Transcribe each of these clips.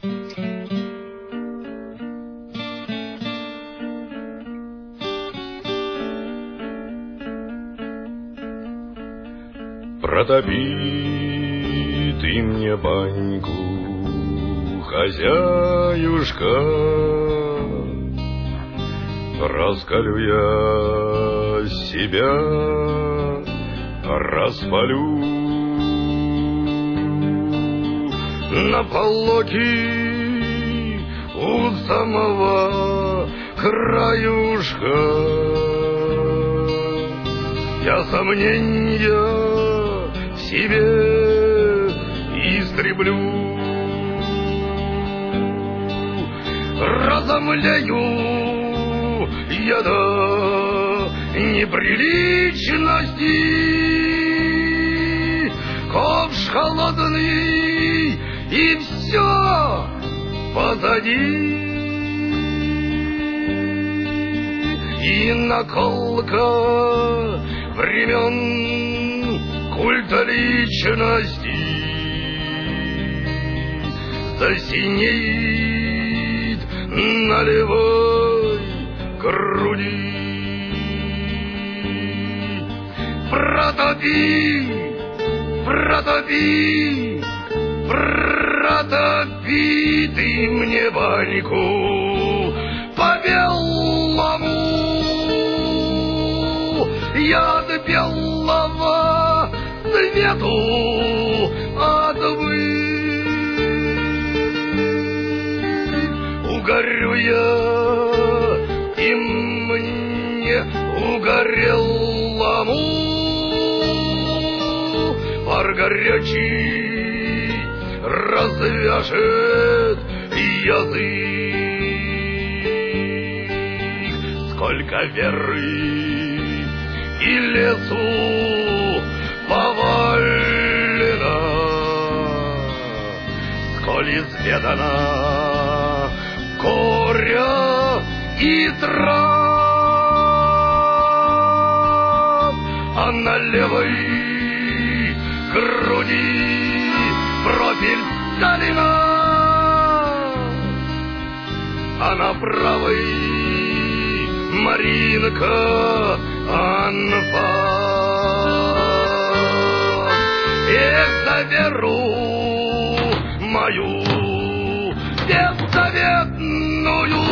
Протопи ты мне баньку, хозяюшка, раскалю я себя, распалю на полоке у самого краюшка. Я сомнения в себе истреблю, разомлею я до неприличности, ковш холодный и все позади, и наколка времен культа личности засинеет на левой груди. Протопи, протопи, протопи ты мне баньку по белому, я от белого свету отвык. Угорю я, и мне угорелому пар горячий развяжет язык. Сколько веры и лесу повалено, сколь изведано горя и трав, а на левой груди профиль Сталина, а на правой Маринка анфас. Эх, за веру мою беззаветную,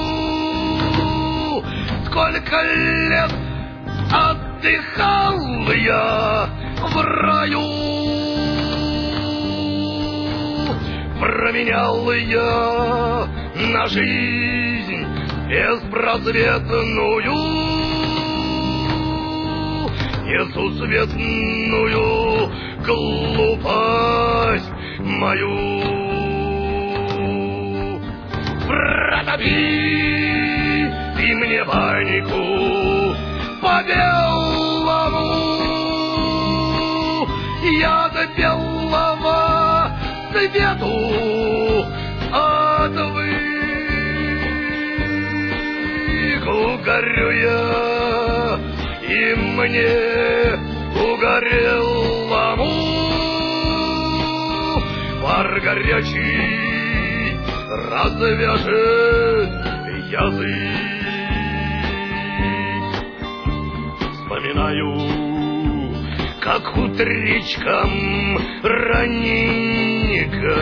сколько лет отдыхал я в раю, променял я на жизнь беспросветную, несусветную глупость мою. Протопи ты мне баньку по белому, я до белого свету отвык. Угорю я, и мне угорелому пар горячий развяжет язык. Вспоминаю, как утречком раненько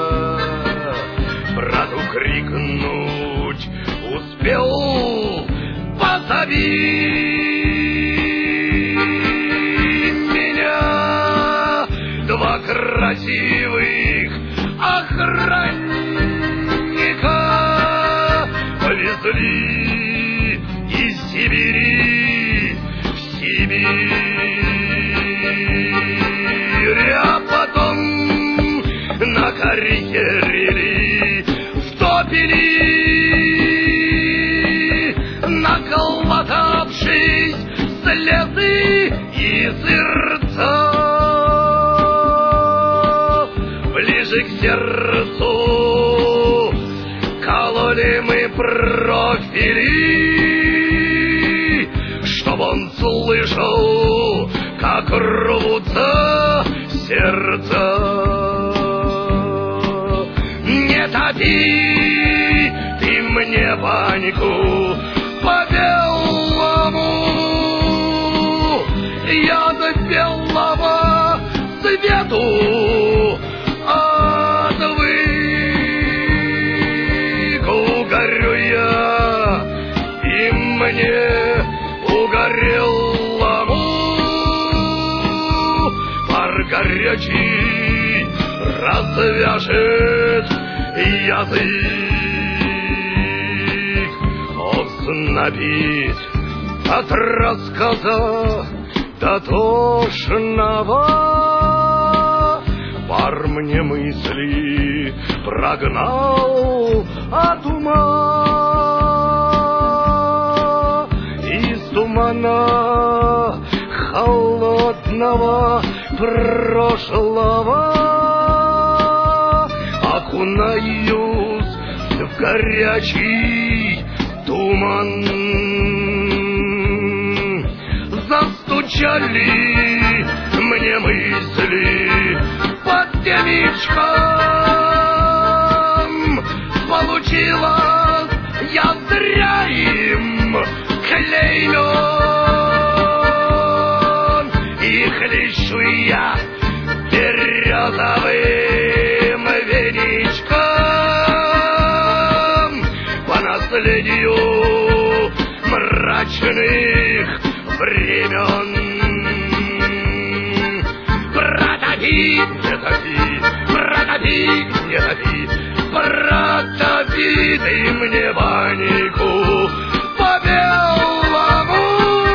брату крикнуть успел: позови меня. Два красивых охранника повезли из Сибири в Сибирь, а потом на карьере втопили, наколотавшись слезы и сердца. Ближе к сердцу кололи мы профили, чтоб он слышал, как рвутся сердца. Не не топи ты мне баньку по-белому. Я до белого свету отвык. Угорю я, и мне угорелому пар горячий развяжет язык. Ознобить от рассказа до тошного пар мне мысли прогнал от ума. Из тумана холодного прошлого окунаюсь в горячий туман. Застучали мне мысли под темечком. Получилось, я зря им клеймен. И хлещу я березовым веничком по наследию мрачных времен. Протопи, не топи, протопи, не топи, протопи ты мне баньку по-белому.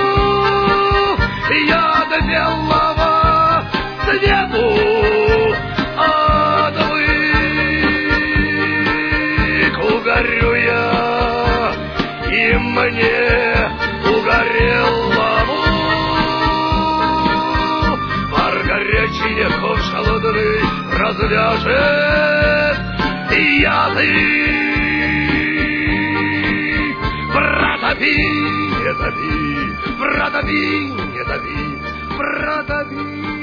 Я до белого свету отвык. Угорю я, и мне угорелому пар горячий легко холодный развяжет язык. Протопи, не топи, протопи, не топи, протопи.